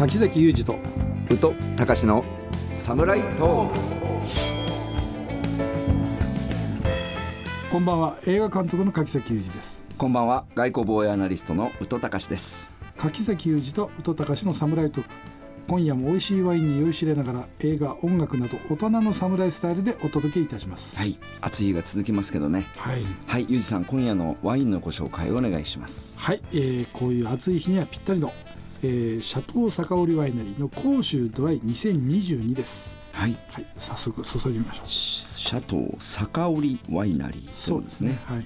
柿崎裕二と宇都隆のサムライトーク。 こんばんは。映画監督の柿崎裕二です。 こんばんは。外交防衛アナリストの宇都隆です。 柿崎裕二と宇都隆のサムライトーク。今夜も美味しいワインに酔いしれながら映画、音楽など大人のサムライスタイルでお届けいたします。 はい、暑い日が続きますけどね。 はい、 はい、裕二さん、今夜のワインのご紹介をお願いします。 はい、こういう暑い日にはぴったりの、シャトー酒織ワイナリーの甲州ドライ2022です。 はい、 はい、早速注いでみましょう。 シャトー酒織ワイナリー。 そうですね。はい、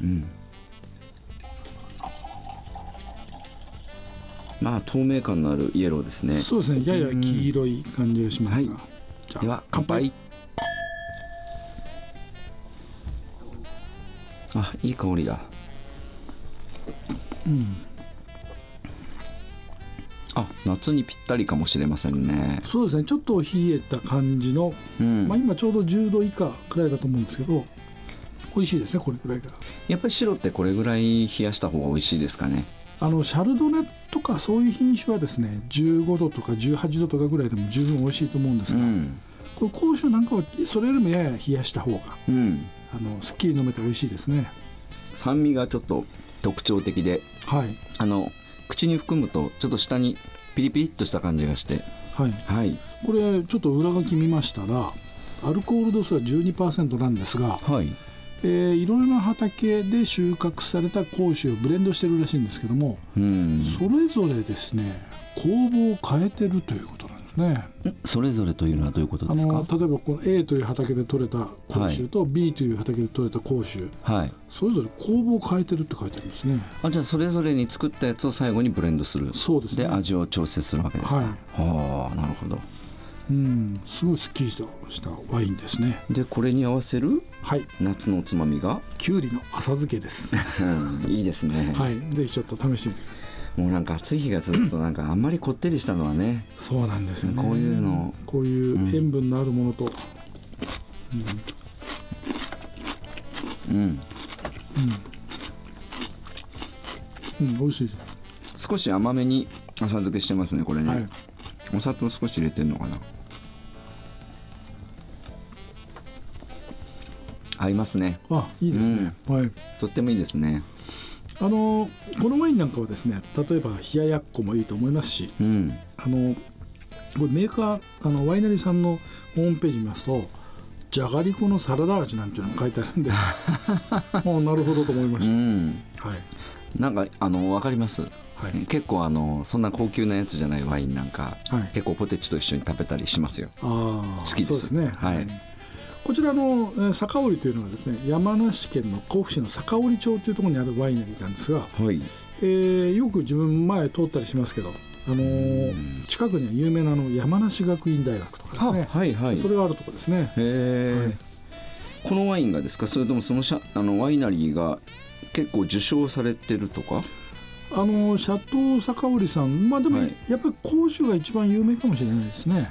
まあ透明感のあるイエローですね。 そうですね。やや黄色い感じがしますが、 はい、じゃあでは乾杯。あ、いい香りだ。あ、夏にぴったりかもしれませんね。 そうですね。ちょっと冷えた感じの、今ちょうど10度以下くらいだと思うんですけど、美味しいですね。これくらいがやっぱり白ってこれぐらい冷やした方が美味しいですかね。 シャルドネとかそういう品種はですね、15度とか18度とかぐらいでも十分美味しいと思うんですが、これ甲州なんかはそれよりもやや冷やした方が、すっきり飲めて美味しいですね。 酸味がちょっと特徴的で、 はい、 口に含むとちょっと下にピリピリっとした感じがして、 はいはい、これちょっと裏書き見ましたらアルコール度数は 12% なんですが、いろいろな畑で収穫された甲州をブレンドしてるらしいんですけども、それぞれですね酵母を変えてるということなんですね。 それぞれというのはどういうことですか？ 例えばこの A という畑で採れた甲州と B という畑で採れた甲州、それぞれ酵母を変えてるって書いてあるんですね。 じゃあそれぞれに作ったやつを最後にブレンドする。そうですね。で味を調整するわけですか。はあ、なるほど。 すごいすっきりしたワインですね。 でこれに合わせる、夏のおつまみがきゅうりの浅漬けです。 いいですね。 はい、ぜひちょっと試してみてください。 もうなんか暑い日がずっとなんかあんまりこってりしたのはねそうなんですよね。 こういうの、 こういう塩分のあるものと、美味しいです。 少し甘めに浅漬けしてますねこれね。お砂糖少し入れてるのかな。合いますね。 あ、いいですね。 とってもいいですね。 このワインなんかはですね、例えば冷ややっこもいいと思いますし、これメーカーワイナリーさんのホームページ見ますとじゃがりこのサラダ味なんていうのも書いてあるんでもうなるほどと思いました。 なんか分かります。結構そんな高級なやつじゃないワインなんか、結構ポテチと一緒に食べたりしますよ。好きです。そうですね。 こちらの酒織というのはですね、山梨県の甲府市の酒織町というところにあるワイナリーなんですが、よく自分前通ったりしますけど、近くには有名な山梨学院大学とかですね、それがあるところですね。 このワインがですか？それともそのワイナリーが結構受賞されてるとか？ シャトー酒織さん、でもやっぱり甲州が一番有名かもしれないですね。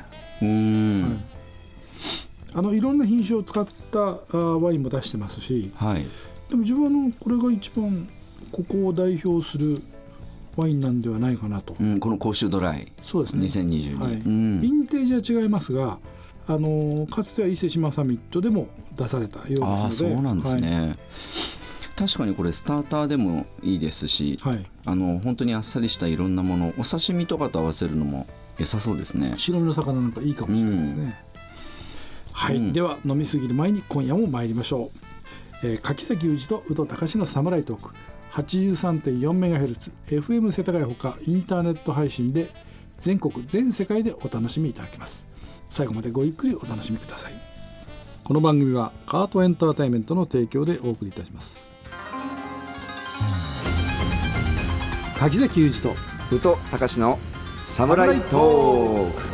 いろんな品種を使ったワインも出してますし、でも自分はこれが一番ここを代表するワインなんではないかなと。 この甲州ドライ、そうですね、2022、 ヴィンテージは違いますが、かつては伊勢志摩サミットでも出されたようですので。 そうなんですね。確かにこれスターターでもいいですし、本当にあっさりしたいろんなもの、お刺身とかと合わせるのも良さそうですね。 白身の魚なんかいいかもしれないですね。では飲みすぎる前に今夜も参りましょう。柿崎裕二と宇都隆のサムライトーク 83.4MHz FM 世田谷ほかインターネット配信で全国全世界でお楽しみいただけます。最後までごゆっくりお楽しみください。この番組はカートエンターテインメントの提供でお送りいたします。柿崎裕二と宇都隆のサムライトーク。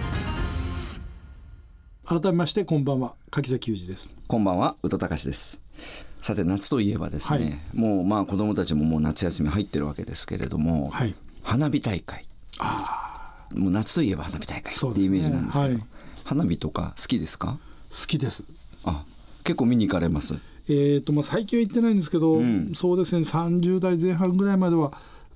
改めましてこんばんは、柿崎裕二です。 こんばんは、宇都隆です。さて夏といえばですね、もう子どもたちももう夏休み入ってるわけですけれども、花火大会、もう夏といえば花火大会っていうイメージなんですけど、花火とか好きですか？ 好きです。 結構見に行かれます？ 最近は行ってないんですけど、そうですね、30代前半ぐらいまでは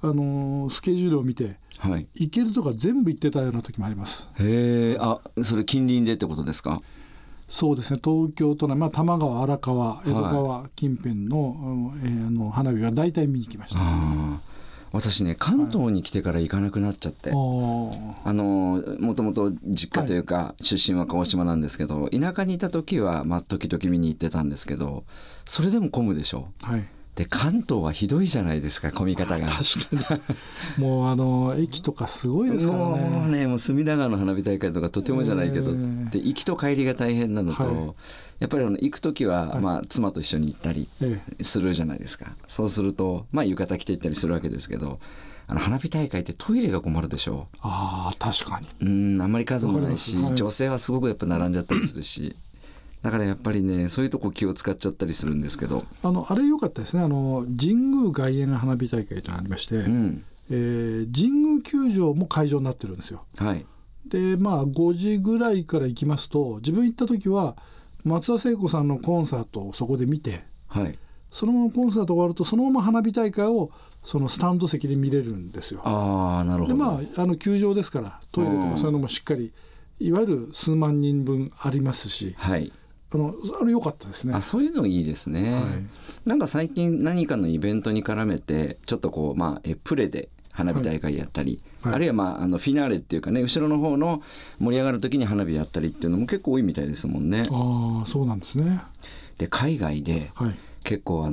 スケジュールを見て、はい、行けるとか全部行ってたような時もあります。 へー、それ近隣でってことですか？ そうですね、東京都内、多摩川、荒川、江戸川近辺の、花火は大体見に来ました。 私ね、関東に来てから行かなくなっちゃって、もともと実家というか、出身は鹿児島なんですけど、田舎にいた時は、時々見に行ってたんですけど、それでも混むでしょ。はい。で関東はひどいじゃないですか、混み方が。 確かにもう駅とかすごいですからね。 もう隅田川の花火大会とかとてもじゃないけど、で行きと帰りが大変なのと、やっぱり行く時は、妻と一緒に行ったりするじゃないですか。そうすると、浴衣着て行ったりするわけですけど、花火大会ってトイレが困るでしょ。 確かに。 あんまり数もないし、女性はすごくやっぱ並んじゃったりするし、だからやっぱりね、そういうとこ気を使っちゃったりするんですけど、 あれ良かったですね。神宮外苑花火大会というのがありまして、神宮球場も会場になってるんですよ。はい。で5時ぐらいから行きますと、自分行った時は松田聖子さんのコンサートをそこで見て、はい、そのままコンサート終わるとそのまま花火大会をそのスタンド席で見れるんですよ。 なるほど。 で球場ですからトイレとかそういうのもしっかり、いわゆる数万人分ありますし、はい、あれ良かったですね。 そういうのいいですね。はい、なんか最近何かのイベントに絡めてちょっとプレで花火大会やったり、あるいはフィナーレっていうかね、後ろの方の盛り上がる時に花火やったりっていうのも結構多いみたいですもんね。 そうなんですね。 で海外で結構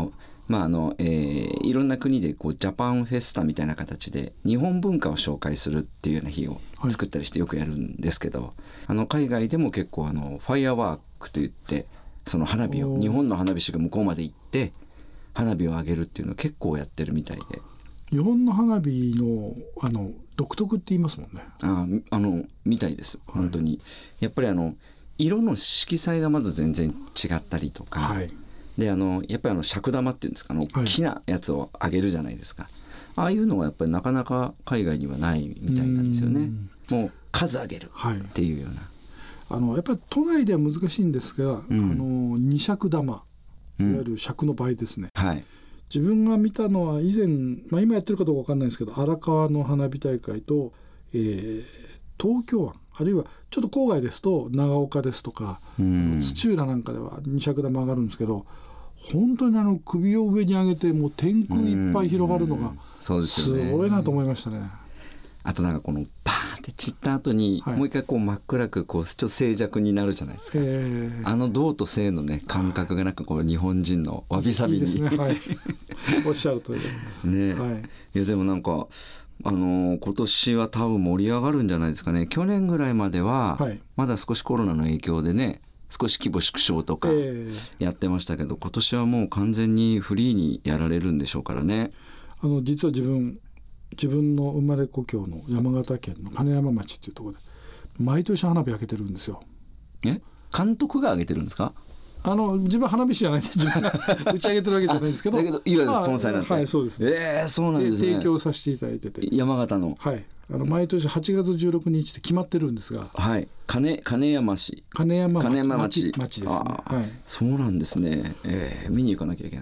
いろんな国でジャパンフェスタみたいな形で日本文化を紹介するっていうような日を作ったりしてよくやるんですけど、海外でも結構ファイアワークといって、その花火を日本の花火師が向こうまで行って花火を上げるっていうのを結構やってるみたいで。 日本の花火の独特って言いますもんね。みたいです、本当に。やっぱり色の色彩がまず全然違ったりとか、はい、でやっぱり尺玉っていうんですか、大きなやつを上げるじゃないですか。ああいうのはやっぱりなかなか海外にはないみたいなんですよね。もう数上げるっていうような、 やっぱり都内では難しいんですが、二尺玉、いわゆる尺の倍ですね。はい。自分が見たのは以前、今やってるかどうか分かんないですけど、荒川の花火大会と、東京湾、あるいはちょっと郊外ですと長岡ですとか、土浦なんかでは二尺玉上がるんですけど、本当に首を上に上げてもう天空いっぱい広がるのがすごいなと思いましたね。 あとなんかこのパーンって散った後に、もう一回真っ暗くちょっと静寂になるじゃないですか。動と静のね感覚がなんか日本人のわびさびにいいですね。はい、 おっしゃる通りですね。はい、 いやでもなんか今年は多分盛り上がるんじゃないですかね。去年ぐらいまでは、まだ少しコロナの影響でね、少し規模縮小とかやってましたけど、今年はもう完全にフリーにやられるんでしょうからね。 実は自分の生まれ故郷の山形県の金山町っていうところで毎年花火上げてるんですよ。 監督が上げてるんですか？ 自分花火師じゃないんで自分が打ち上げてるわけじゃないんですけど、 だけどいわゆるスポンサーになって、 はい、そうですね。 そうなんですね。 提供させていただいてて、 山形の、 はい、毎年8月16日って決まってるんですが、 はい、金山町ですね。はい、そうなんですね。見に行かなきゃいけない。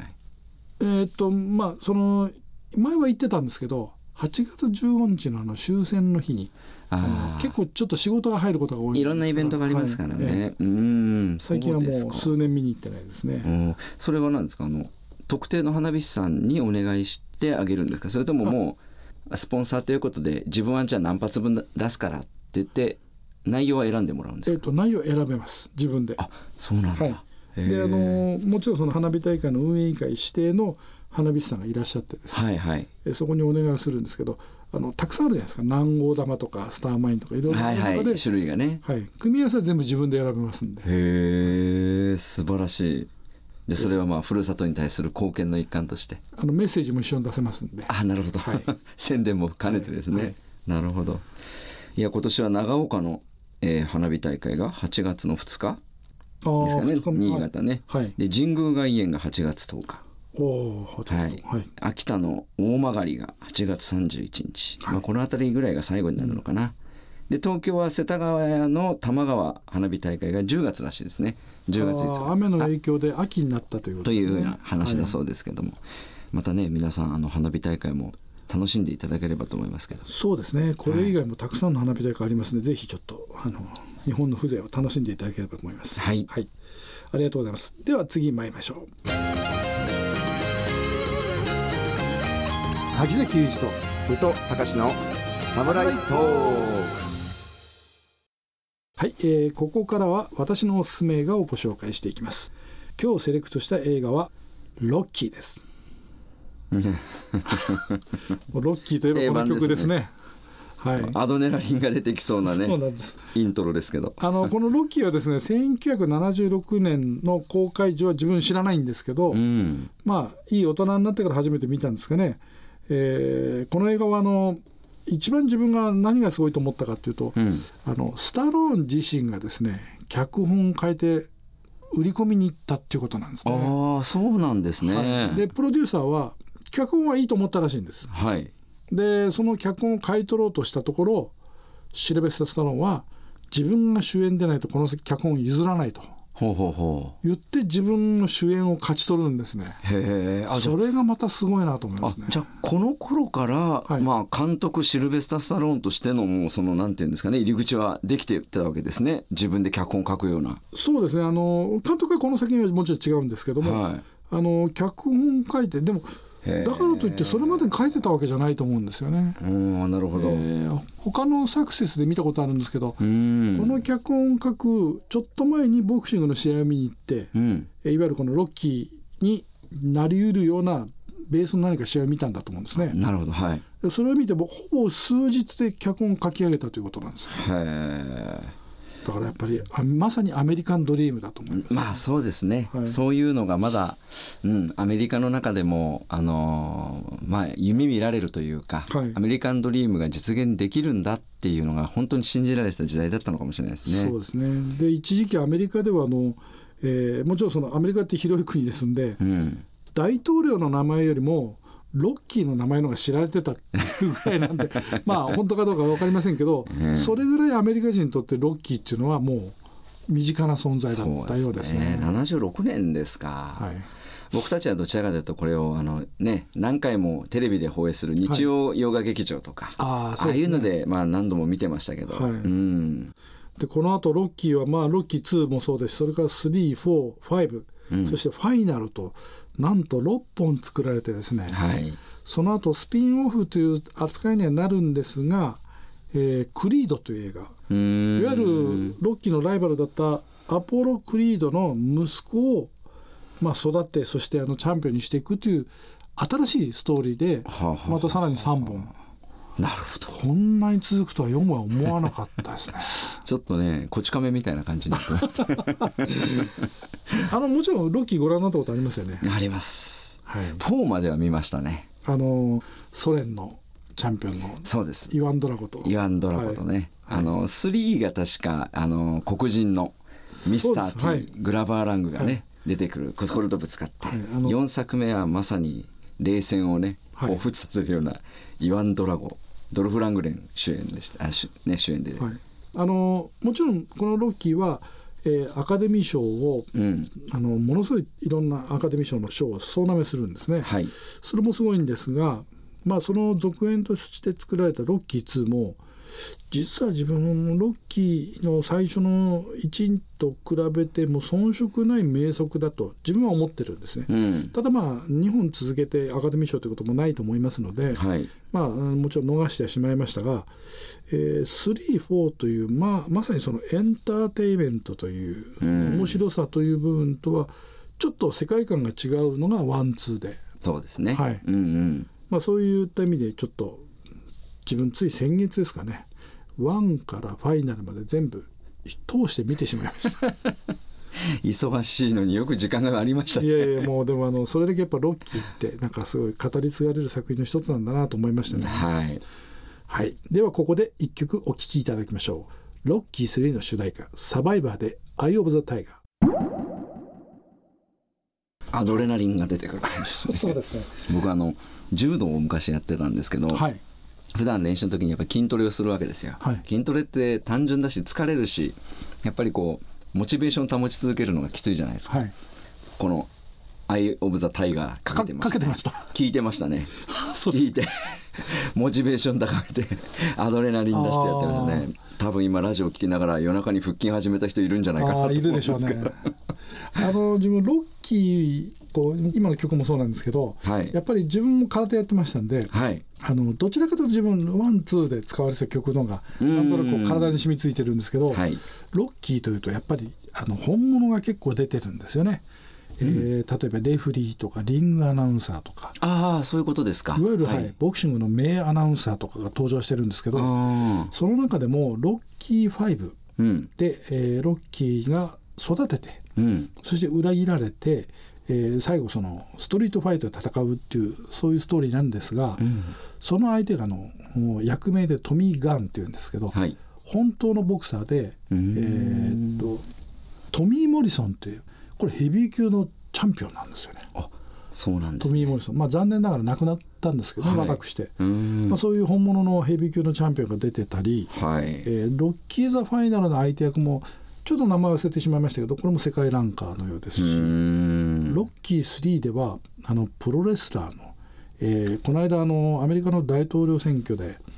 前は行ってたんですけど、8月15日の終戦の日に結構ちょっと仕事が入ることが多い。 いろんなイベントがありますからね。 最近はもう数年見に行ってないですね。 それは何ですか？特定の花火師さんにお願いしてあげるんですか？それとももうスポンサーということで自分はじゃあ何発分出すからって言って内容は選んでもらうんですか？ 内容選べます、自分で。 そうなんだ。はい、 でもちろんその花火大会の運営委員会指定の花火師さんがいらっしゃってですね、はいはい、そこにお願いをするんですけど、たくさんあるじゃないですか。南郷玉とかスターマインとかいろいろな中で、 種類がね、 組み合わせは全部自分で選べますんで。 へえ、素晴らしい。でそれはふるさとに対する貢献の一環としてメッセージも一緒に出せますんで。 なるほど、宣伝も兼ねてですね、なるほど。いや今年は長岡の、花火大会が8月の2日ですかね、新潟ね、で神宮外苑が8月10日、秋田の大曲が8月31日、この辺りぐらいが最後になるのかな。で東京は世田谷の多摩川花火大会が10月らしいですね。10月5日。 雨の影響で秋になったということですね。 というような話だそうですけども、またね皆さん花火大会も楽しんでいただければと思いますけど。 そうですね、これ以外もたくさんの花火大会ありますので、ぜひちょっと日本の風情を楽しんでいただければと思います。 はい、 はい、ありがとうございます。では次参りましょう。柿崎裕二と宇都隆のサムライトーク。 はい、ここからは私のおすすめ映画をご紹介していきます。今日セレクトした映画はロッキーです。ロッキーといえばこの曲ですね。はい、 アドレナリンが出てきそうなね、 そうなんです。 イントロですけど、 このロッキーはですね1976年の公開時は自分知らないんですけど、まあいい大人になってから初めて見たんですかね。この映画は一番自分が何がすごいと思ったかというと、スタローン自身がですね脚本を変えて売り込みに行ったっていうことなんですね。 ああ、そうなんですね。 はい、でプロデューサーは脚本はいいと思ったらしいんです。 はい、 でその脚本を買い取ろうとしたところ、シルベスター・スタローンは自分が主演でないとこの脚本を譲らないと言って自分の主演を勝ち取るんですね。 へー、 それがまたすごいなと思いますね。 じゃあこの頃から、はい、まあ、監督シルベスター・スタローンとしてのもうそのなんていうんですかね、入り口はできてたわけですね。自分で脚本を書くような。 そうですね、監督はこの作品はもちろん違うんですけども、はい、脚本書いて、でもだからといってそれまでに書いてたわけじゃないと思うんですよね。 なるほど。 他のサクセスで見たことあるんですけど、この脚本書くちょっと前にボクシングの試合を見に行って、いわゆるこのロッキーになりうるようなベースの何か試合を見たんだと思うんですね。 なるほど、はい、 それを見てほぼ数日で脚本を書き上げたということなんですよ。だからやっぱりまさにアメリカンドリームだと思います。 まあそうですね、はい、そういうのがまだ、アメリカの中でも、まあ、夢見られるというか、はい、アメリカンドリームが実現できるんだっていうのが本当に信じられてた時代だったのかもしれないですね。 そうですね。で一時期アメリカではもちろんそのアメリカって広い国ですんで、大統領の名前よりもロッキーの名前の方が知られてたっていうぐらいなんでまあ本当かどうか分かりませんけど、それぐらいアメリカ人にとってロッキーっていうのはもう身近な存在だったようですね。 76年ですか。はい、僕たちはどちらかというとこれを何回もテレビで放映する日曜洋画劇場とか、ああいうので、何度も見てましたけど、はい、 でこの後ロッキーは、ロッキー2もそうですし、それから3、4、5、そしてファイナルとなんと6本作られてですね、はい、その後スピンオフという扱いにはなるんですが、クリードという映画、いわゆるロッキーのライバルだったアポロ・クリードの息子を、育て、そしてチャンピオンにしていくという新しいストーリーで、またさらに3本。 なるほど。 こんなに続くとは読むは思わなかったですねちょっとね、こち亀みたいな感じになってましたもちろんロッキーご覧になったことありますよね。 あります、はい、4までは見ましたね。 ソ連のチャンピオンのそうですイワン・ドラゴとね、はい、3が確か黒人のミスター T、はい、グラバーラングがね、はい、出てくるコルトぶつかって、はい、4作目はまさに冷戦をね彷彿させるようなイワン・ドラゴ、ドルフ・ラングレン主演でした。主演で、はい、 もちろんこのロッキーは、アカデミー賞を、ものすごいいろんなアカデミー賞の賞を総なめするんですね。はい、それもすごいんですが、その続編として作られたロッキー2も実は自分のロッキーの最初の1と比べても遜色ない名作だと自分は思ってるんですね。ただ2本続けてアカデミー賞ということもないと思いますので、はい、もちろん逃してはしまいましたが、3、4という、まさにそのエンターテイメントという面白さという部分とはちょっと世界観が違うのが1、2で、 そうですね、 はい、そういった意味でちょっと自分つい先月ですかね、1からファイナルまで全部通して見てしまいました忙しいのによく時間がありましたね。 いやもうでもそれだけやっぱロッキーってなんかすごい語り継がれる作品の一つなんだなと思いましたね。 はい、はい、 ではここで一曲お聴きいただきましょう。ロッキー3の主題歌サバイバーでアイオブザタイガー。 アドレナリンが出てくる感じですね。 そうですね。 僕柔道を昔やってたんですけど、はい、普段練習の時にやっぱり筋トレをするわけですよ。はい、筋トレって単純だし疲れるし、やっぱりモチベーションを保ち続けるのがきついじゃないですか。はい、このアイ・オブ・ザ・タイガーかけてました、ね、 かけてました。 聞いてましたね聞いてモチベーション高めてアドレナリン出してやってましたね。多分今ラジオ聞きながら夜中に腹筋始めた人いるんじゃないかなと思うんですけど。いるでしょうね自分ロッキーと今の曲もそうなんですけど、はい、やっぱり自分も空手やってましたんで、はい、どちらかというと自分ワンツーで使われてた曲の方がなんとなく体に染みついてるんですけど、はい、ロッキーというとやっぱり本物が結構出てるんですよね。例えばレフリーとかリングアナウンサーとか、 そういうことですか。 いわゆる、はい、ボクシングの名アナウンサーとかが登場してるんですけど、その中でもロッキー5で、ロッキーが育てて、そして裏切られて、最後そのストリートファイトで戦うっていうそういうストーリーなんですが、その相手がもう役名でトミー・ガンっていうんですけど、はい、本当のボクサーで、トミー・モリソンっていうこれヘビー級のチャンピオンなんですよね。 そうなんですね。 トミー・モリソン、残念ながら亡くなったんですけど、ね、若くして、そういう本物のヘビー級のチャンピオンが出てたり、はい、ロッキー・ザ・ファイナルの相手役もちょっと名前忘れてしまいましたけど、これも世界ランカーのようですし、ロッキー3ではプロレスラーの、この間アメリカの大統領選挙で、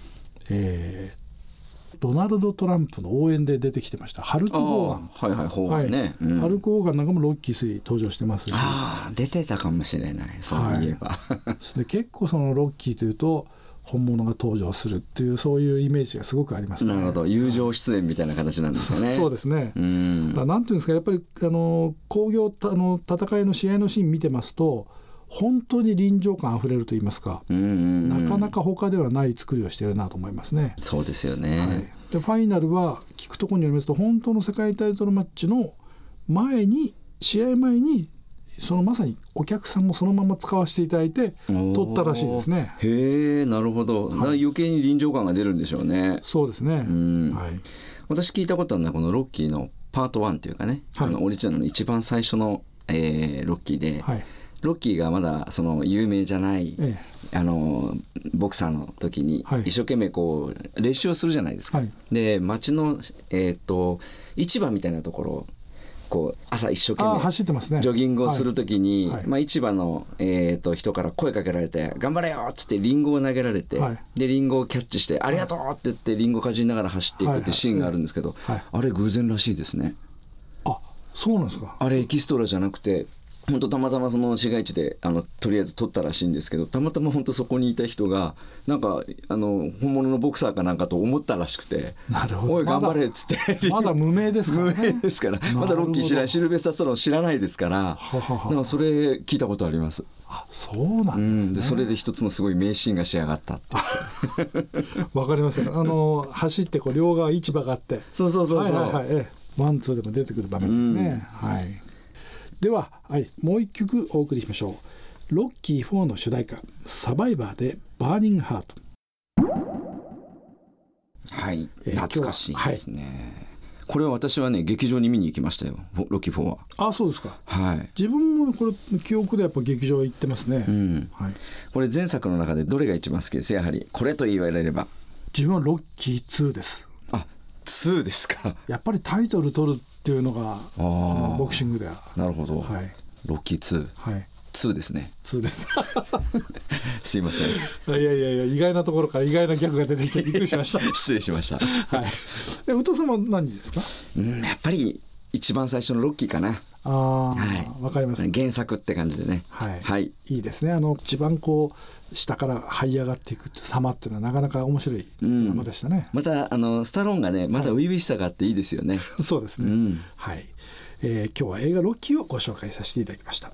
ドナルド・トランプの応援で出てきてましたハルク・ホーガン、ハルク・ホーガンなんかもロッキー3登場してますし、 出てたかもしれない、そういえば、 で結構そのロッキーというと本物が登場するっていうそういうイメージがすごくありますね。 なるほど、友情出演みたいな形なんですかね。 そうですね。なんていうんですか、やっぱり興行戦いの試合のシーン見てますと本当に臨場感あふれると言いますか、なかなか他ではない作りをしているなと思いますね。 そうですよね、はい、 でファイナルは聞くところによりますと本当の世界タイトルマッチの試合前にまさにお客さんもそのまま使わせていただいて撮ったらしいですね。 へえ、なるほど、はい、余計に臨場感が出るんでしょうね。 そうですね、 はい、私聞いたことあるのはこのロッキーのパート1というかね、はい、オリジナルの一番最初の、ロッキーで、はい、ロッキーがまだその有名じゃない、ボクサーの時に一生懸命こう練習をするじゃないですか、はい、で街の、市場みたいなところこう朝一生懸命走ってますね。 ジョギングをするときに、市場の、人から声かけられて頑張れよっつってリンゴを投げられて、でリンゴをキャッチしてありがとうって言ってリンゴをかじりながら走っていくってシーンがあるんですけど、あれ偶然らしいですね。 そうなんですか。 あれエキストラじゃなくて本当たまたまその市街地でとりあえず撮ったらしいんですけど、たまたま本当そこにいた人がなんか本物のボクサーかなんかと思ったらしくて、なるほど、おい頑張れっつってまだ無名ですからね。 無名ですからまだロッキー知らない、シルベスター・スタローン知らないですから、だからそれ聞いたことあります。 そうなんですね、 でそれで一つのすごい名シーンが仕上がったってわかりますよ。走ってこう両側市場があってそう、 ワンツーでも出てくる場面ですね、はい。では、もう一曲お送りしましょう。ロッキー4の主題歌サバイバーでバーニングハート。 はい、懐かしいですね、これは私はね劇場に見に行きましたよ、ロッキー4は。 そうですか、 はい、 自分もこれ記憶でやっぱ劇場行ってますね、はい、 これ前作の中でどれが一番好きです？やはりこれと言われれば。 自分はロッキー2です。 2ですか。 やっぱりタイトル取るっていうのがボクシングでは。 なるほど、はい、ロッキー2、 はい、 2ですね。 2ですすいません。 いや意外なところから意外なギャグが出てきてびっくりしました失礼しました、 はい、宇藤さんは何ですか？ やっぱり一番最初のロッキーかな。 わかります。 原作って感じでね、 いいですね。一番こう下から這い上がっていく様っていうのはなかなか面白いドラマでしたね、 またスタローンがねまだ初々しさがあっていいですよね、 そうですね、はい。今日は映画ロッキーをご紹介させていただきました。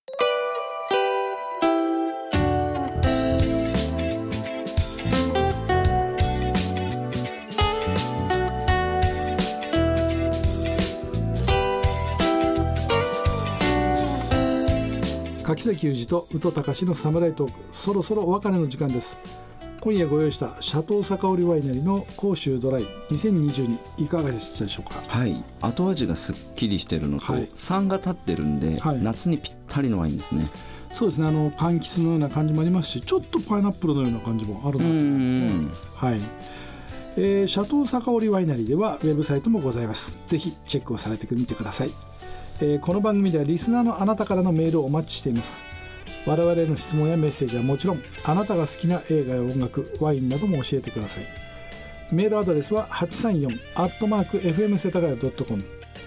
柿崎裕二と宇都隆のサムライトーク、そろそろお別れの時間です。今夜ご用意したシャトー酒織ワイナリの甲州ドライ2022いかがでしたでしょうか？ はい、後味がすっきりしてるのと、酸が立ってるんで、夏にぴったりのワインですね。 そうですね、柑橘のような感じもありますし、ちょっとパイナップルのような感じもあるなと思いますね。はい。シャトー酒織ワイナリーではウェブサイトもございます。ぜひチェックをされてみてください。 この番組ではリスナーのあなたからのメールをお待ちしています。我々への質問やメッセージはもちろん、あなたが好きな映画や音楽、ワインなども教えてください。メールアドレスは 834@fm 世田谷 .com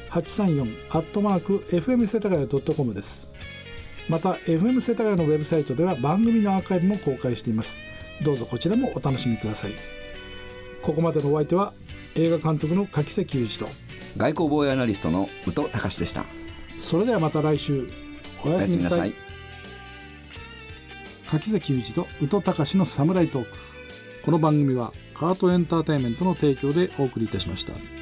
834@fm 世田谷 .com です。また FM 世田谷のウェブサイトでは番組のアーカイブも公開しています。どうぞこちらもお楽しみください。ここまでのお相手は映画監督の柿崎裕二と外交防衛アナリストの宇都隆でした。 それではまた来週、おやすみなさい。柿崎裕二と宇都隆のサムライトーク。この番組はカートエンターテインメントの提供でお送りいたしました。